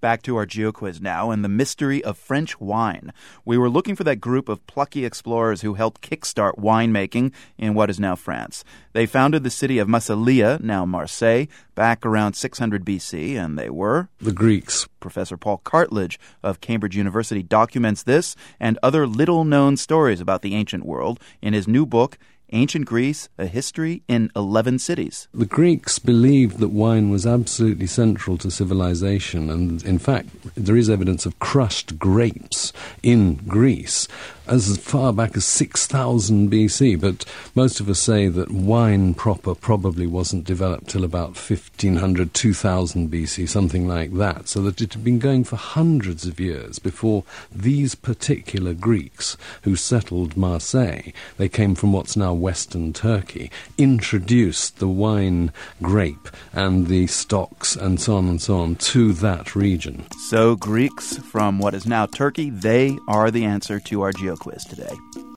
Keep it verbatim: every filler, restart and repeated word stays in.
back to our GeoQuiz now and the mystery of French wine. We were looking for that group of plucky explorers who helped kickstart winemaking in what is now France. They founded the city of Massalia, now Marseille, back around six hundred B C, and they were... the Greeks. Professor Paul Cartledge of Cambridge University documents this and other little-known stories about the ancient world in his new book, Ancient Greece, A History in eleven Cities. The Greeks believed that wine was absolutely central to civilization, and in fact, there is evidence of crushed grapes in Greece as far back as six thousand B C, but most of us say that wine proper probably wasn't developed till about fifteen hundred, two thousand B C, something like that, so that it had been going for hundreds of years before these particular Greeks who settled Marseille, they came from what's now Western Turkey, introduced the wine grape and the stocks and so on and so on to that region. So Greeks from what is now Turkey, they are the answer to our GeoQuiz today.